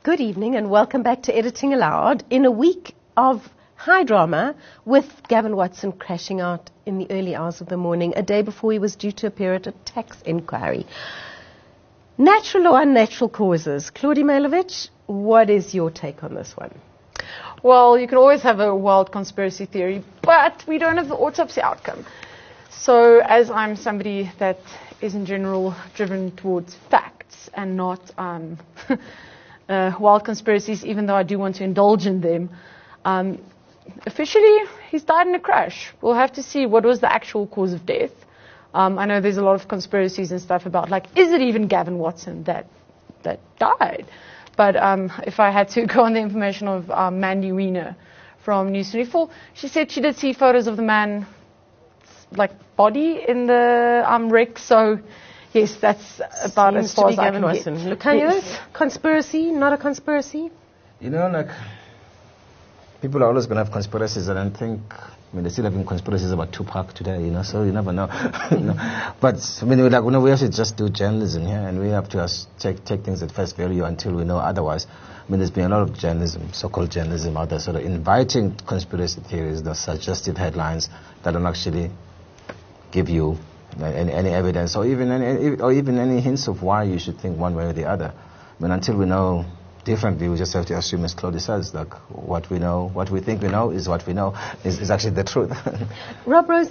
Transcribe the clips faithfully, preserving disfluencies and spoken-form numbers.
Good evening and welcome back to Editing Aloud in a week of high drama with Gavin Watson crashing out in the early hours of the morning, a day before he was due to appear at a tax inquiry. Natural or unnatural causes? Claudia Mailovich, what is your take on this one? Well, you can always have a wild conspiracy theory, but we don't have the autopsy outcome. So as I'm somebody that is in general driven towards facts and not um, uh, wild conspiracies, even though I do want to indulge in them, um, officially he's died in a crash. We'll have to see what was the actual cause of death. Um, I know there's a lot of conspiracies and stuff about, like, is it even Gavin Watson that that died? But um, if I had to go on the information of um, Mandy Wiener from News twenty-four, she said she did see photos of the man, like, body in the um, wreck. So, yes, that's about Seems as far to be as I Gavin can Watson. get. Lucania, Yes. conspiracy, not a conspiracy? You know, like, people are always going to have conspiracies, and I think, I mean, they're still having conspiracies about Tupac today, you know, so you never know. you know. But, I mean, like, you know, we have to just do journalism here, and we have to just take, take things at face value until we know otherwise. I mean, there's been a lot of journalism, so-called journalism out there, sort of inviting conspiracy theories, the suggestive headlines that don't actually give you any, any evidence, or even any, or even any hints of why you should think one way or the other. I mean, until we know differently, we just have to assume, as Claudia says, like, what we know, what we think we know is what we know, is, is actually the truth. Rob Rose,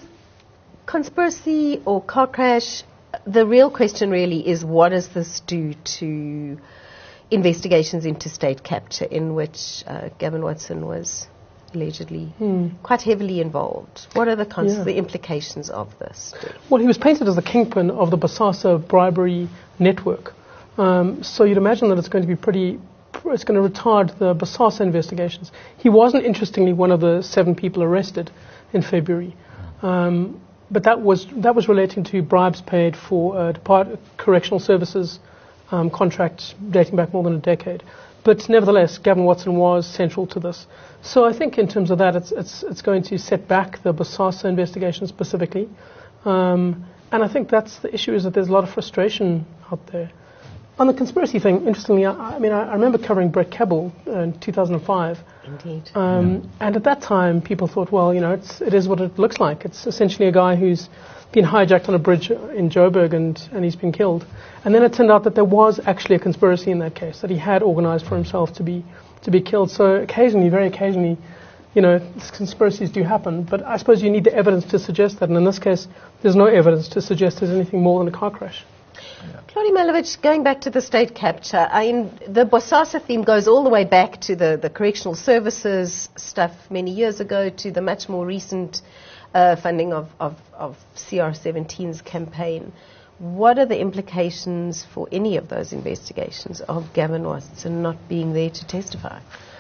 conspiracy or car crash, the real question really is, what does this do to investigations into state capture, in which uh, Gavin Watson was allegedly hmm. quite heavily involved? What are the, cons- yeah. the implications of this? Well, he was painted as the kingpin of the Bosasa bribery network. Um, so you'd imagine that it's going to be pretty... it's going to retard the Bosasa investigations. He wasn't, interestingly, one of the seven people arrested in February. Um, but that was that was relating to bribes paid for uh, Depart- Correctional Services um, contracts dating back more than a decade. But nevertheless, Gavin Watson was central to this. So I think in terms of that, it's it's, it's going to set back the Bosasa investigation specifically. Um, and I think that's the issue, is that there's a lot of frustration out there. On the conspiracy thing, interestingly, I, I mean, I, I remember covering Brett Kebble in two thousand five. Indeed. Um, yeah. And at that time, people thought, well, you know, it's, it is what it looks like. It's essentially a guy who's been hijacked on a bridge in Joburg and, and he's been killed. And then it turned out that there was actually a conspiracy in that case, that he had organized for himself to be to be killed. So occasionally, very occasionally, you know, conspiracies do happen. But I suppose you need the evidence to suggest that. And in this case, there's no evidence to suggest there's anything more than a car crash. Claudia Mailovich, going back to the state capture, I mean, the Bosasa theme goes all the way back to the, the correctional services stuff many years ago, to the much more recent uh, funding of, of, of C R seventeen's campaign. What are the implications for any of those investigations of Gavin Watson not being there to testify?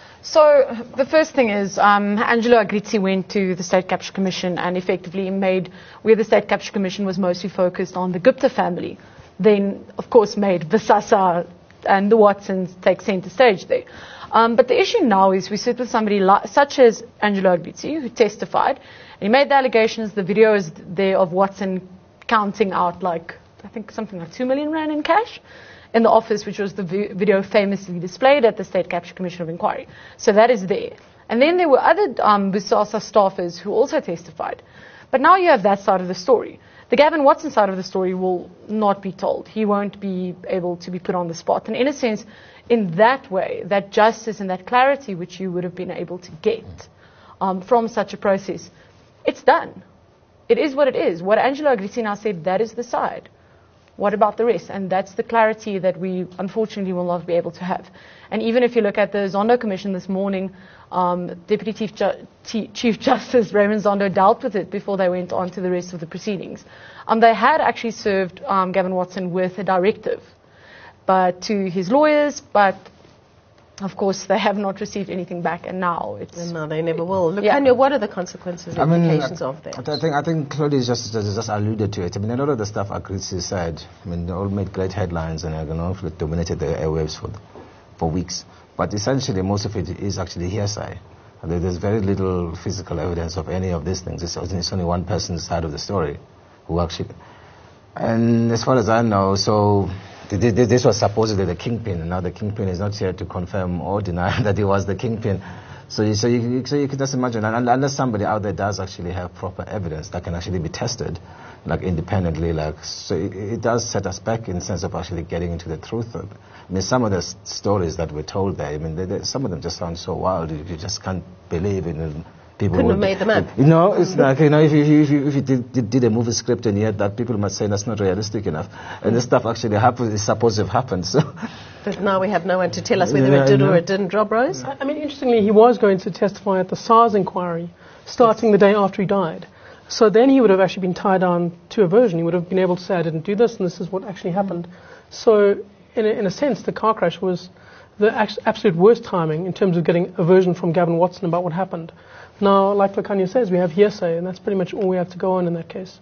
So the first thing is um, Angelo Agrizzi went to the State Capture Commission and effectively made, where the State Capture Commission was mostly focused on the Gupta family, then, of course, made Bosasa and the Watsons take center stage there. Um, but the issue now is we sit with somebody li- such as Angelo Agrizzi, who testified, and he made the allegations. The video is there of Watson counting out, like, I think something like two million rand in cash in the office, which was the vi- video famously displayed at the State Capture Commission of Inquiry. So that is there. And then there were other um, Bosasa staffers who also testified. But now you have that side of the story. The Gavin Watson side of the story will not be told. He won't be able to be put on the spot. And in a sense, in that way, that justice and that clarity which you would have been able to get um, from such a process, it's done. It is what it is. What Angelo Agrizzi now said, that is the side. What about the rest? And that's the clarity that we unfortunately will not be able to have. And even if you look at the Zondo Commission this morning, um, Deputy Chief, Ju- T- Chief Justice Raymond Zondo dealt with it before they went on to the rest of the proceedings. Um, they had actually served um, Gavin Watson with a directive but to his lawyers, but of course they have not received anything back, and now it's... And now they never will. Look, yeah. Kanya, what are the consequences and implications I mean, of that? I think I think Claudia just, just just alluded to it. I mean, a lot of the stuff Agrizzi said, I mean, they all made great headlines and, you know, dominated the airwaves for for weeks. But essentially, most of it is actually hearsay. There's very little physical evidence of any of these things. It's, it's only one person's side of the story who actually... And as far as I know, so th- th- this was supposedly the kingpin, and now the kingpin is not here to confirm or deny that he was the kingpin. So you, so you, so you can just imagine, and unless somebody out there does actually have proper evidence that can actually be tested, like independently, like, so it, it does set us back in the sense of actually getting into the truth of it. I mean, some of the s- stories that were told there, I mean, they, they, some of them just sound so wild, you, you just can't believe in it. People Couldn't would, have made them up. You know, it's like, you know, if you, if you, if you did, did, did a movie script and you had that, people might say that's not realistic enough. And this stuff actually happens, is supposed to have happened, so. But now we have no one to tell us whether Yeah, it did I or know. it didn't, Rob Rose. I I mean, interestingly, he was going to testify at the SARS inquiry, starting the day after he died. So then he would have actually been tied down to a version. He would have been able to say, I didn't do this, and this is what actually happened. So, in a, in a sense, the car crash was the act- absolute worst timing in terms of getting a version from Gavin Watson about what happened. Now, like Lukhanyo says, we have hearsay, and that's pretty much all we have to go on in that case.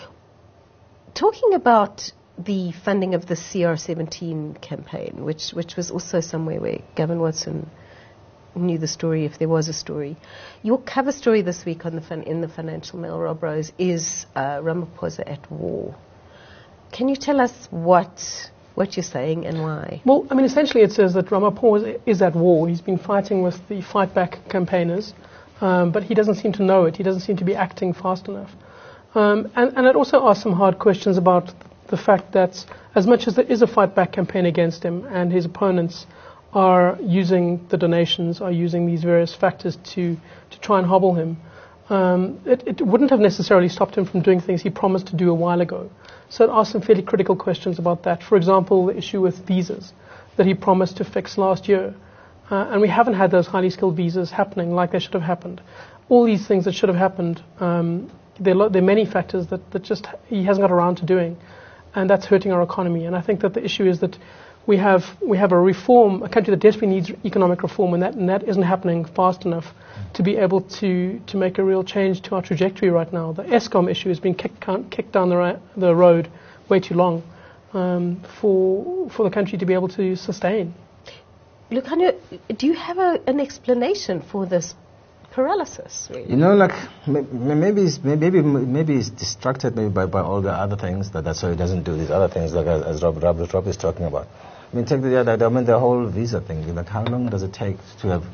Talking about the funding of the C R seventeen campaign, which, which was also somewhere where Gavin Watson knew the story, if there was a story. Your cover story this week on the fin- in the Financial Mail, Rob Rose, is uh, Ramaphosa at war. Can you tell us what what you're saying and why? Well, I mean, essentially it says that Ramaphosa is at war. He's been fighting with the Fight Back campaigners, um, but he doesn't seem to know it. He doesn't seem to be acting fast enough. Um, and, and it also asks some hard questions about the fact that as much as there is a Fight Back campaign against him and his opponents are using the donations, are using these various factors to, to try and hobble him, um, it, it wouldn't have necessarily stopped him from doing things he promised to do a while ago. So it asks some fairly critical questions about that. For example, the issue with visas that he promised to fix last year. Uh, and we haven't had those highly skilled visas happening like they should have happened. All these things that should have happened, um, there, are lo- there are many factors that, that just he hasn't got around to doing. And that's hurting our economy. And I think that the issue is that we have we have a reform, a country that desperately needs economic reform, and that, and that isn't happening fast enough to be able to, to make a real change to our trajectory right now. The ESCOM issue has been kicked, kicked down the, ra- the road way too long um, for, for the country to be able to sustain. Lukhanyo, do you have a, an explanation for this paralysis, really? You know, like, may- may- maybe he's, maybe, maybe he's distracted maybe by, by all the other things, that, that's why he doesn't do these other things, like as, as Rob, Rob, Rob is talking about. I mean, take the, the, I mean, the whole visa thing, like how long does it take to have,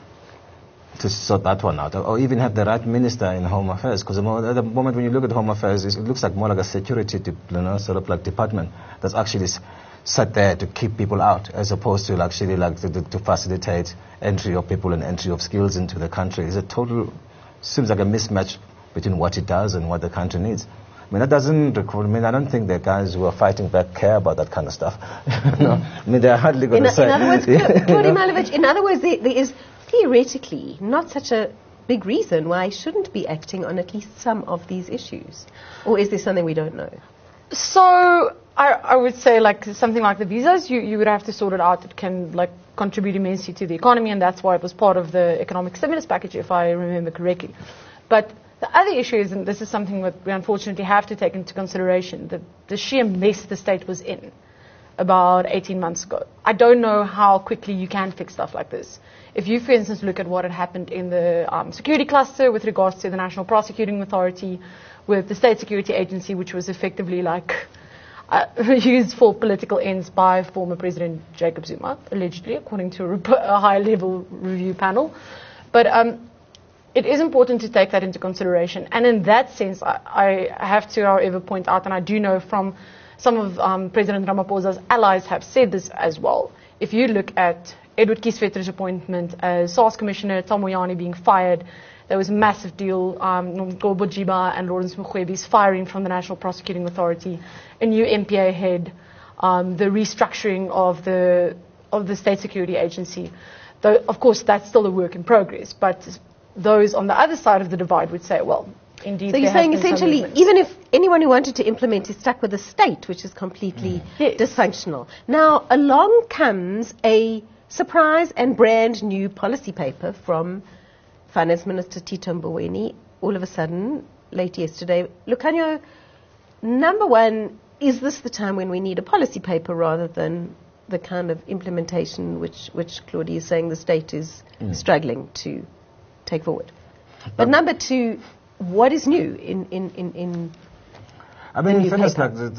to sort that one out, or, or even have the right minister in Home Affairs? Because at the moment when you look at Home Affairs, it looks like more like a security, de- you know, sort of like department that's actually s- set there to keep people out, as opposed to actually like to, to, to facilitate entry of people and entry of skills into the country. It's a total, seems like a mismatch between what it does and what the country needs. I mean, that doesn't record, I mean, I don't think the guys who are fighting back care about that kind of stuff. No, I mean, they're hardly going In, to say. in other words, Yeah, Claudia you know? Malevich, in other words, there, there is theoretically not such a big reason why he shouldn't be acting on at least some of these issues. Or is there something we don't know? So I, I would say like something like the visas, you, you would have to sort it out. It can like contribute immensely to the economy, and that's why it was part of the economic stimulus package, if I remember correctly. But the other issue is, and this is something that we unfortunately have to take into consideration, the, the sheer mess the state was in about eighteen months ago. I don't know how quickly you can fix stuff like this. If you, for instance, look at what had happened in the um, security cluster with regards to the National Prosecuting Authority, with the State Security Agency, which was effectively like uh, used for political ends by former President Jacob Zuma, allegedly, according to a, rep- a high-level review panel. But um, it is important to take that into consideration. And in that sense, I, I have to, however, point out, and I do know from some of um, President Ramaphosa's allies have said this as well. If you look at Edward Kieswetter's appointment as SARS Commissioner, Tom Moyane being fired, there was a massive deal, um, Nomgcobo Jiba and Lawrence Mugwebe's firing from the National Prosecuting Authority, a new M P A head, um, the restructuring of the of the State Security Agency. Though, of course, that's still a work in progress, but those on the other side of the divide would say, well, indeed. So you're saying essentially, even if anyone who wanted to implement is stuck with a state which is completely Yes. dysfunctional. Now, along comes a surprise and brand new policy paper from Finance Minister Tito Mboweni, all of a sudden, late yesterday. Lukhanyo, number one, is this the time when we need a policy paper rather than the kind of implementation which, which Claudia is saying the state is mm. struggling to take forward? But um, number two, what is new in, in, in, in I mean, the new in fairness, paper? like, the, the,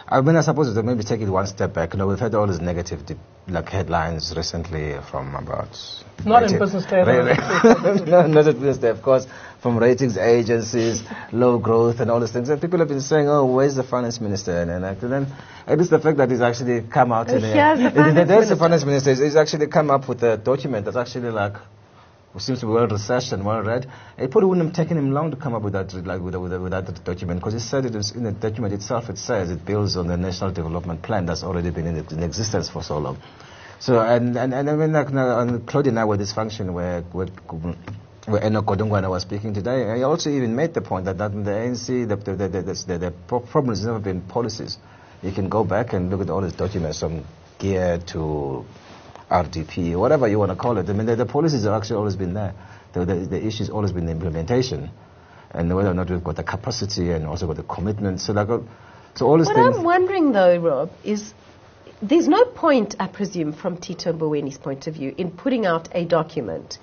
I mean, I suppose that maybe take it one step back. You know, we've had all these negative, de- like headlines recently from about. Not rating- in business day. ra- ra- no, not in business day, of course. From ratings agencies, low growth, and all these things. And people have been saying, "Oh, where's the finance minister?" And, and, and then it is the fact that he's actually come out. Oh, in a- here's the it- finance there's minister. the finance minister. He's actually come up with a document that's actually like. Who seems to be well researched and well read. It probably wouldn't have taken him long to come up with that, like, with, with, with that document, because he said it was in the document itself. It says it builds on the national development plan that's already been in, in existence for so long. So, and and, and I mean, like, now, and Claudia and I were dysfunction where where, where Enoch Godongwana was speaking today. He also even made the point that, that the A N C, the the the, the, the, the problem has never been policies. You can go back and look at all these documents from GEAR to R D P, whatever you want to call it. I mean, the, the policies have actually always been there. The, the, the issue's always been the implementation, and whether or not we've got the capacity and also got the commitment. So, like, so all these What things. I'm wondering, though, Rob, is there's no point, I presume, from Tito Mbowene's point of view, in putting out a document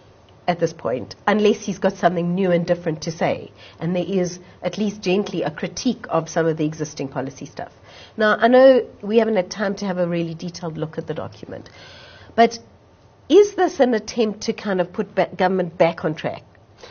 at this point, unless he's got something new and different to say, and there is at least gently a critique of some of the existing policy stuff. Now, I know we haven't had time to have a really detailed look at the document, but is this an attempt to kind of put ba- government back on track?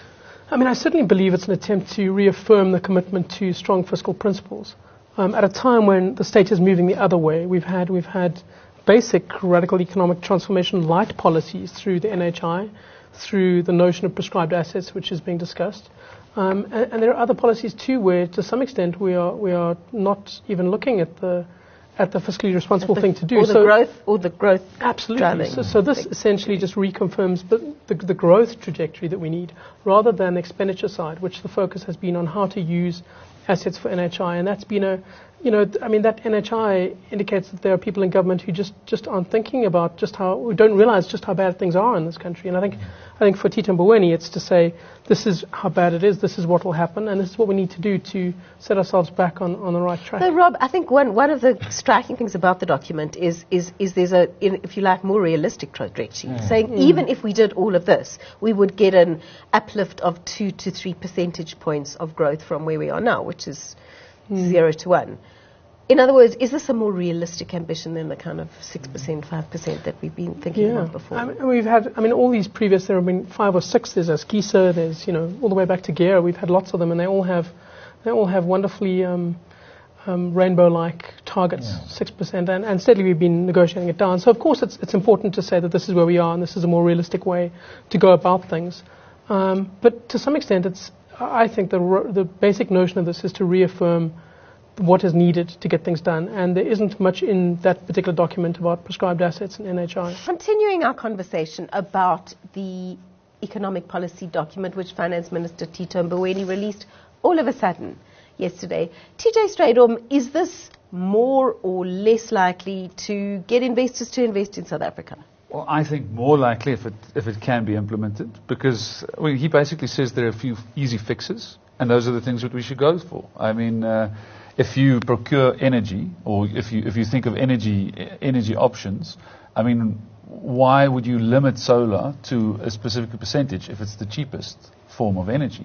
I mean, I certainly believe it's an attempt to reaffirm the commitment to strong fiscal principles. Um, at a time when the state is moving the other way, we've had we've had basic radical economic transformation light policies through the N H I, through the notion of prescribed assets, which is being discussed. Um, and, and there are other policies too, where to some extent we are we are not even looking at the at the fiscally responsible The- thing to do. Or the so growth, or the growth absolutely. driving. So, so this essentially just reconfirms the, the, the growth trajectory that we need, rather than the expenditure side, which the focus has been on how to use assets for N H I, and that's been a you know, th- I mean, that N H I indicates that there are people in government who just, just aren't thinking about just how, who don't realize just how bad things are in this country. And I think, I think for Tito Mboweni, it's to say, this is how bad it is, this is what will happen, and this is what we need to do to set ourselves back on, on the right track. So, Rob, I think one, one of the striking things about the document is, is, is there's a, in, if you like, more realistic trajectory, mm. saying mm. even if we did all of this, we would get an uplift of two to three percentage points of growth from where we are now, which is mm. zero to one. In other words, is this a more realistic ambition than the kind of six percent, five percent that we've been thinking yeah. about before? I mean, we've had, I mean, all these previous, there have been five or six. There's Askisa, there's, you know, all the way back to GEAR. We've had lots of them, and they all have, they all have wonderfully um, um, rainbow-like targets, yeah. six percent, and, and steadily we've been negotiating it down. So, of course, it's, it's important to say that this is where we are, and this is a more realistic way to go about things. Um, but to some extent, it's, I think the ro- the basic notion of this is to reaffirm what is needed to get things done, and there isn't much in that particular document about prescribed assets and N H I. Continuing our conversation about the economic policy document which Finance Minister Tito Mboweni released all of a sudden yesterday, T J Strydom, is this more or less likely to get investors to invest in South Africa? Well, I think more likely if it if it can be implemented, because I mean, he basically says there are a few easy fixes, and those are the things that we should go for. I mean, uh, if you procure energy, or if you if you think of energy energy options, I mean, why would you limit solar to a specific percentage if it's the cheapest form of energy?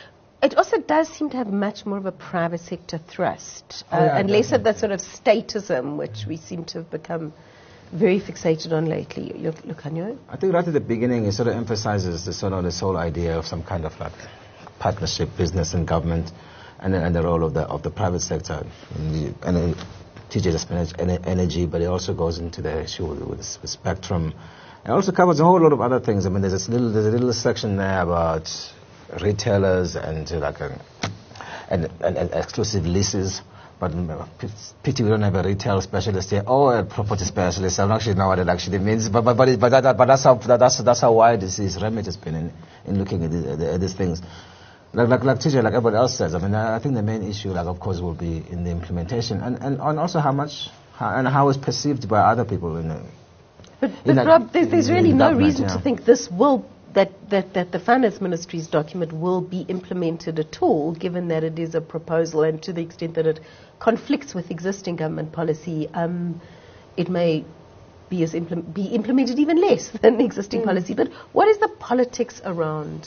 It also does seem to have much more of a private sector thrust, uh, oh, yeah, and less of the definitely. sort of statism which we seem to have become very fixated on lately. Lucanio? I think right at the beginning it sort of emphasizes the sort of this whole idea of some kind of like partnership, business and government, and the, and the role of the of the private sector. And, the, and uh, T J just mentioned energy, but it also goes into the issue with, with, with spectrum. It also covers a whole lot of other things. I mean, there's this little there's a little section there about retailers and uh, like a, and, and, and exclusive leases. But pity we don't have a retail specialist here or a property specialist. I don't actually know what it actually means. But but but, it, but, that, but that's how that, that's that's how wide this his remit has been in, in looking at, the, at, these things. Like like like T J, like everybody else says. I mean, I think the main issue, like of course, will be in the implementation and and, and also how much how, and how it's perceived by other people in the. But, in but that, Rob, there's, there's in, really in no government, reason yeah. to think this will. That, that, that the Finance Ministry's document will be implemented at all, given that it is a proposal, and to the extent that it conflicts with existing government policy, um, it may be, as impl- be implemented even less than existing mm. policy. But what is the politics around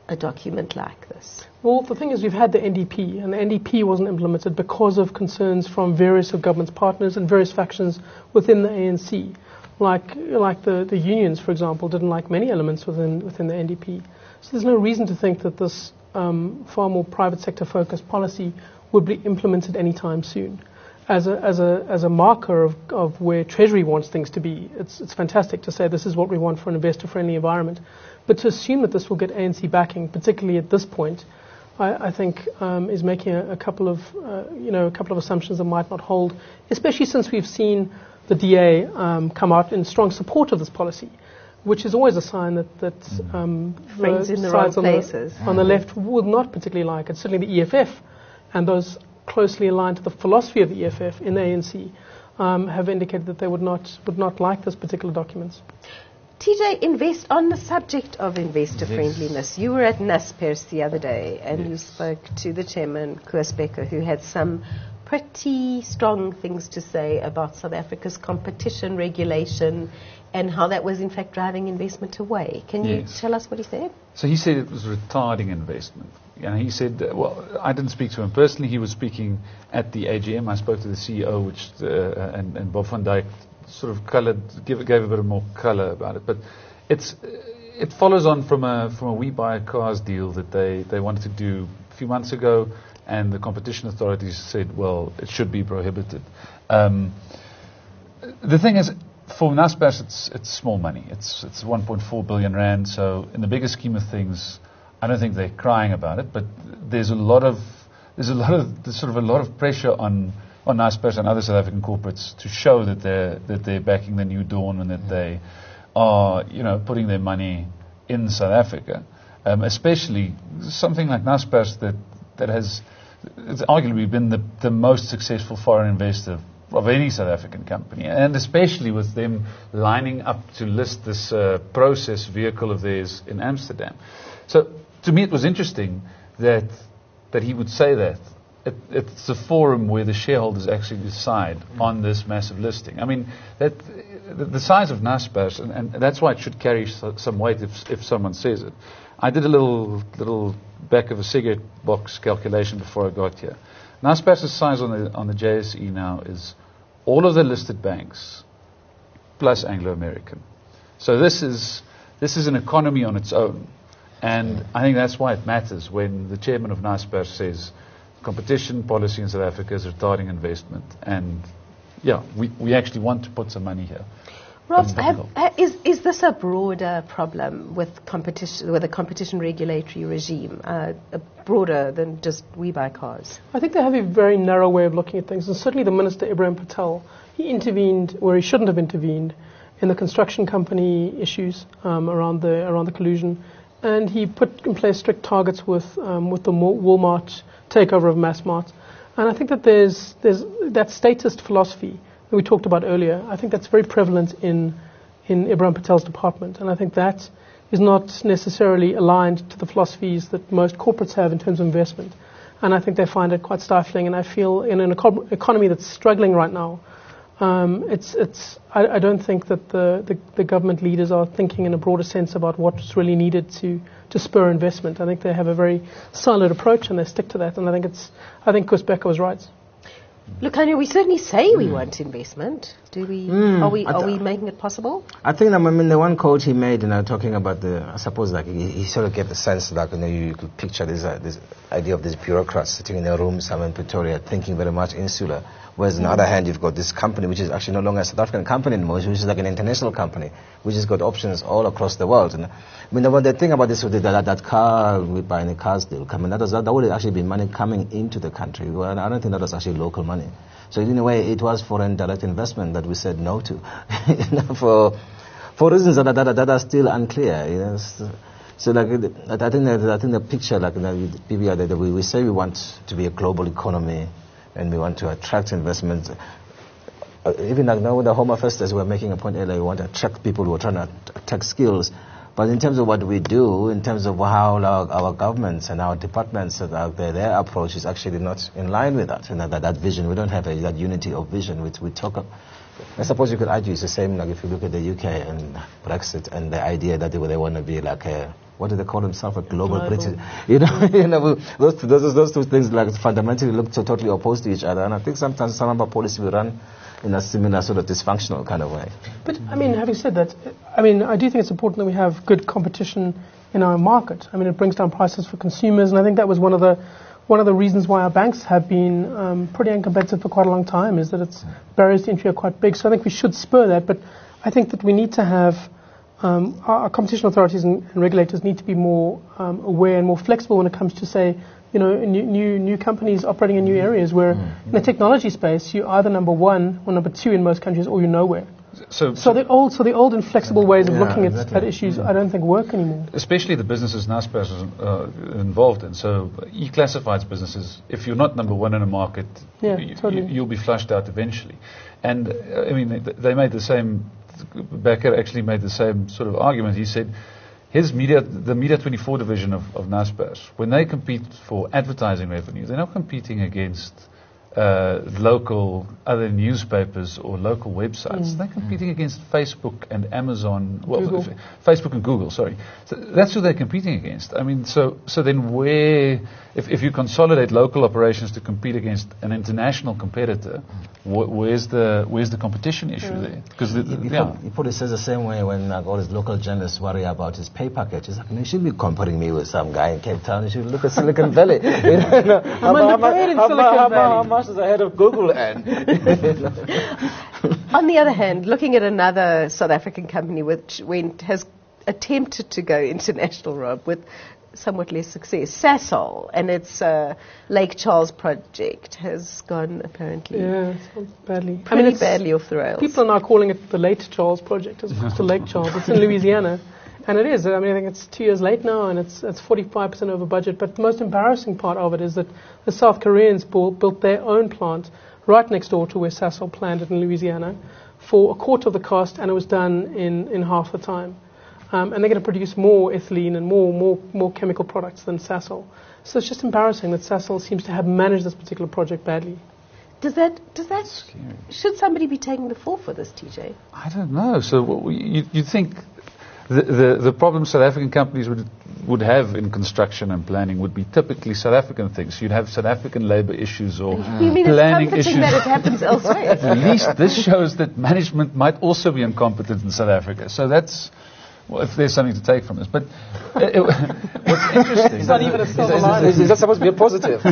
a document like this? Well, the thing is, we've had the N D P, and the N D P wasn't implemented because of concerns from various of government's partners and various factions within the A N C. Like, like the, the unions, for example, didn't like many elements within within the N D P. So there's no reason to think that this um, far more private sector focused policy would be implemented anytime soon. As a as a as a marker of, of where Treasury wants things to be, it's it's fantastic to say this is what we want for an investor friendly environment. But to assume that this will get A N C backing, particularly at this point, I, I think um, is making a, a couple of uh, you know a couple of assumptions that might not hold, especially since we've seen the D A um, come out in strong support of this policy, which is always a sign that that um, Friends the in the wrong sides on places. the, on the left would not particularly like it. Certainly the E F F and those closely aligned to the philosophy of the E F F in the A N C um, have indicated that they would not would not like this particular document. T J, invest on the subject of investor Yes. friendliness. You were at Naspers the other day and you Yes. spoke to the chairman, Koos Bekker, who had some pretty strong things to say about South Africa's competition regulation and how that was in fact driving investment away. Can you Yes. tell us what he said? So he said it was retarding investment. And he said, uh, well, I didn't speak to him personally. He was speaking at the A G M. I spoke to the C E O, which uh, and, and Bob van Dijk sort of colored, give, gave a bit of more color about it. But it's it follows on from a from a We Buy Cars deal that they, they wanted to do a few months ago, and the competition authorities said, well, it should be prohibited. Um, the thing is, for Naspers, it's it's small money. It's it's one point four billion rand. So in the bigger scheme of things, I don't think they're crying about it. But there's a lot of there's a lot of there's sort of a lot of pressure on on Naspers and other South African corporates to show that they're that they're backing the New Dawn and that they are you know putting their money in South Africa, um, especially something like Naspers that that has it's arguably been the the most successful foreign investor of any South African company, and especially with them lining up to list this uh, process vehicle of theirs in Amsterdam. So to me it was interesting that that he would say that. It, it's a forum where the shareholders actually decide on this massive listing. I mean, that the, the size of Naspers, and, and that's why it should carry so, some weight if, if someone says it. I did a little little back of a cigarette box calculation before I got here. Naspers' size on the on the J S E now is all of the listed banks plus Anglo American. So this is this is an economy on its own, and I think that's why it matters when the chairman of Naspers says competition policy in South Africa is retarding investment, and yeah, we we actually want to put some money here. Ross, But- have, ha- is, is this a broader problem with competition, with a competition regulatory regime, uh, uh, broader than just We Buy Cars? I think they have a very narrow way of looking at things, and certainly the Minister Ibrahim Patel, he intervened where he shouldn't have intervened in the construction company issues um, around the around the collusion, and he put in place strict targets with um, with the Mo- Walmart takeover of Massmart, and I think that there's there's that statist philosophy that we talked about earlier. I think that's very prevalent in in Ibrahim Patel's department, and I think that is not necessarily aligned to the philosophies that most corporates have in terms of investment. And I think they find it quite stifling. And I feel in an eco- economy that's struggling right now, um, it's it's. I, I don't think that the, the the government leaders are thinking in a broader sense about what's really needed to to spur investment. I think they have a very solid approach and they stick to that. And I think it's. I think Koos Bekker was right. Look, Anya, we certainly say we want investment. Do we? Mm, are we? I Are th- we making it possible? I think, I mean, the one quote he made, you know, talking about the, I suppose, like, he, he sort of gave the sense, like, you know, you could picture this, uh, this idea of these bureaucrats sitting in a room somewhere in Pretoria, thinking very much insular. Whereas on the other hand, you've got this company, which is actually no longer a South African company anymore, which is like an international company, which has got options all across the world. And I mean, the, the thing about this, with the, that, that car, we buy any cars deal, I mean, that, was, that, that would actually be money coming into the country. Well, I don't think that was actually local money. So in a way, it was foreign direct investment that we said no to, you know, for for reasons that, that, that are still unclear. You know, so, so like I think that, I think the picture, like, you know, P B R, that we, we say we want to be a global economy and we want to attract investment. Uh, even like now with the Home Affairs, as we were making a point earlier, we want to attract people who are trying to attract skills. But in terms of what we do, in terms of how our, our governments and our departments are out there, their approach is actually not in line with that. You know, that, that vision, we don't have a, that unity of vision which we talk of. I suppose you could argue it's the same, like if you look at the U K and Brexit and the idea that they, they want to be like a what do they call themselves, a global, Global. British, you know, you know, those two, those, those two things like fundamentally look so totally opposed to each other. And I think sometimes some of our policy we run in a similar sort of dysfunctional kind of way. But, I mean, having said that, I mean, I do think it's important that we have good competition in our market. I mean, it brings down prices for consumers, and I think that was one of the one of the reasons why our banks have been um, pretty uncompetitive for quite a long time, is that its barriers to entry are quite big. So I think we should spur that, but I think that we need to have um, our, our competition authorities and, and regulators need to be more um, aware and more flexible when it comes to, say, you know, new, new new companies operating in new areas where mm-hmm. in the technology space you're either number one or number two in most countries, or you're nowhere. So, so the old, so the old inflexible ways of yeah, looking at, exactly. at issues, I don't think work anymore. especially the businesses Naspers is uh, involved in. So e-classifieds businesses, if you're not number one in a market, Yeah, y- totally. y- you'll be flushed out eventually. And uh, I mean, they, they made the same. Becker actually made the same sort of argument. He said his media, the Media twenty-four division of, of Naspers, when they compete for advertising revenue, they're not competing against uh, local other newspapers or local websites. Mm. They're competing mm. against Facebook and Amazon, well, Google. f- Facebook and Google. Sorry, so that's who they're competing against. I mean, so so then where, if if you consolidate local operations to compete against an international competitor, wh- where's the where's the competition issue Yeah. there? Because the, He, the, he, yeah. put, he put it says the same way when like, all his local journalists worry about his pay package. He's like, you should be comparing me with some guy in Cape Town. You should look at Silicon Valley. You know, how, mu- how, mu- underpaid in how, mu- Silicon how, mu- Valley. how much is ahead of Google and? On the other hand, looking at another South African company which went, has attempted to go international, Rob, with somewhat less success, Sasol, and its uh, Lake Charles project has gone apparently Yeah, it sounds badly. pretty it's- badly off the rails. People are now calling it the Late Charles Project as opposed to Lake Charles. It's in Louisiana, and it is. I mean, I think it's two years late now, and it's it's forty-five percent over budget. But the most embarrassing part of it is that the South Koreans built, built their own plant right next door to where Sasol planned it in Louisiana for a quarter of the cost, and it was done in, in half the time. Um, and they're going to produce more ethylene and more, more, more chemical products than Sasol. So it's just embarrassing that Sasol seems to have managed this particular project badly. Does that, does that, Scary. should somebody be taking the fall for this, T J? I don't know. So what we, you, you think the, the the problems South African companies would would have in construction and planning would be typically South African things. You'd have South African labour issues or You mean it's planning comforting issues. that it happens elsewhere? At least this shows that management might also be incompetent in South Africa. So that's, well, if there's something to take from this. But uh, it, what's interesting... It's not even a silver lining. Is, is that supposed to be a positive?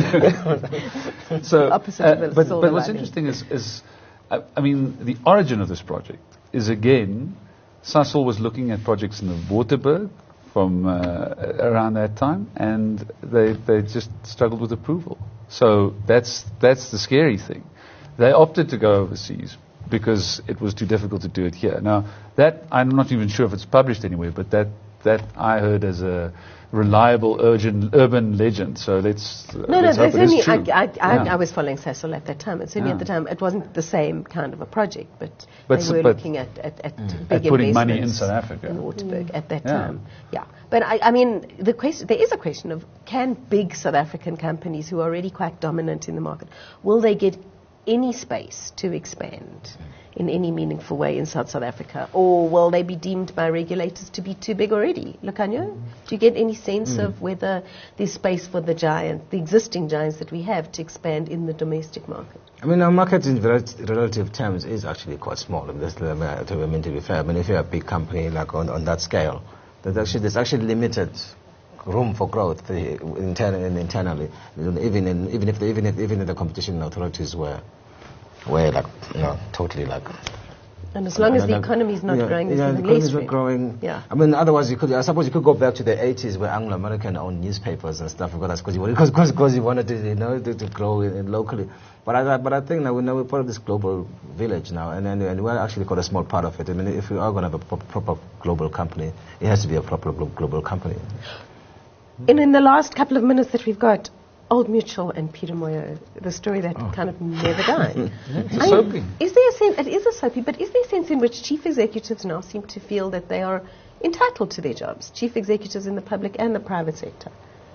So, Opposite uh, of a but, silver but what's lining. interesting is, is I, I mean, the origin of this project is, again, Sasol was looking at projects in the Waterberg from uh, around that time, and they they just struggled with approval. So that's that's the scary thing. They opted to go overseas because it was too difficult to do it here. Now, that, I'm not even sure if it's published anywhere, but that, that I heard as a reliable urgent, urban legend. So let's, uh, No, no, let's hope it's it is only, true. I, I, I, Yeah. I was following Sasol at that time. It's only Yeah. at the time, it wasn't the same kind of a project, but, But they s- were but- looking at, at, at At big putting money in investments South Africa. in Waterberg at that Yeah. time. Yeah. But I, I mean, the question, there is a question of, can big South African companies who are already quite dominant in the market, will they get any space to expand in any meaningful way in South South Africa? Or will they be deemed by regulators to be too big already? Lucanio, do you get any sense Mm. of whether there's space for the giant, the existing giants that we have to expand in the domestic market? I mean, our market in rel- relative terms is actually quite small. I mean, that's, I mean, to, I mean, to be fair, I mean, if you're a big company like on, on that scale, there's actually, there's actually limited room for growth uh, intern- and internally, even in, even if the, even if even if the competition authorities were were like you know totally like. And as long as the like- economy is not yeah, growing, there's yeah, the even economy less is not room. growing. Yeah. I mean, otherwise you could. I suppose you could go back to the eighties where Anglo-American owned newspapers and stuff. Because because you wanted, because because you wanted to you know to, to grow in, in locally. But I but I think now we know we're part of this global village now, and and, and we're actually got a small part of it. I mean, if we are going to have a pro- proper global company, it has to be a proper glo- global company. And in the last couple of minutes that we've got, Old Mutual and Peter Moyo, the story that kind of never died. It's a I mean, soapy. is there a sense, it is a soapy, but is there a sense in which chief executives now seem to feel that they are entitled to their jobs, chief executives in the public and the private sector?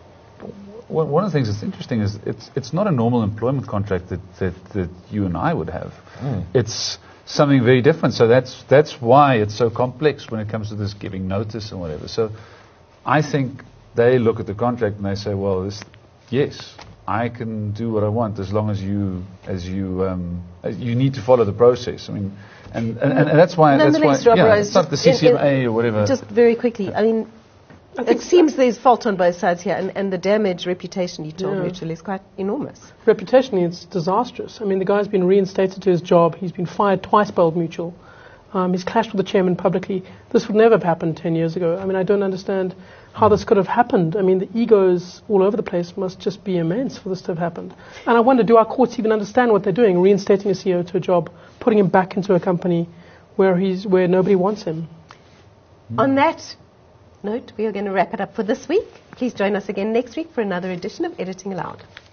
One one of the things that's interesting is it's it's not a normal employment contract that, that, that you and I would have. Mm. It's something very different. So that's that's why it's so complex when it comes to this giving notice and whatever. So I think they look at the contract and they say, well, this, yes, I can do what I want as long as you, as you, um, as you need to follow the process. I mean, and, and, and that's why, that's why, Nonetheless, Rob yeah, Rose, it's not the just in- C C M A in- or whatever. Just very quickly, I mean, it seems there's fault on both sides here, and, and the damage reputation you told Yeah. Mutual is quite enormous. Reputationally, it's disastrous. I mean, the guy's been reinstated to his job. He's been fired twice by Old Mutual. Um, he's clashed with the chairman publicly. This would never have happened ten years ago. I mean, I don't understand how this could have happened. I mean, the egos all over the place must just be immense for this to have happened. And I wonder, do our courts even understand what they're doing, reinstating a C E O to a job, putting him back into a company where he's where nobody wants him? On that note, we are going to wrap it up for this week. Please join us again next week for another edition of Editing Aloud.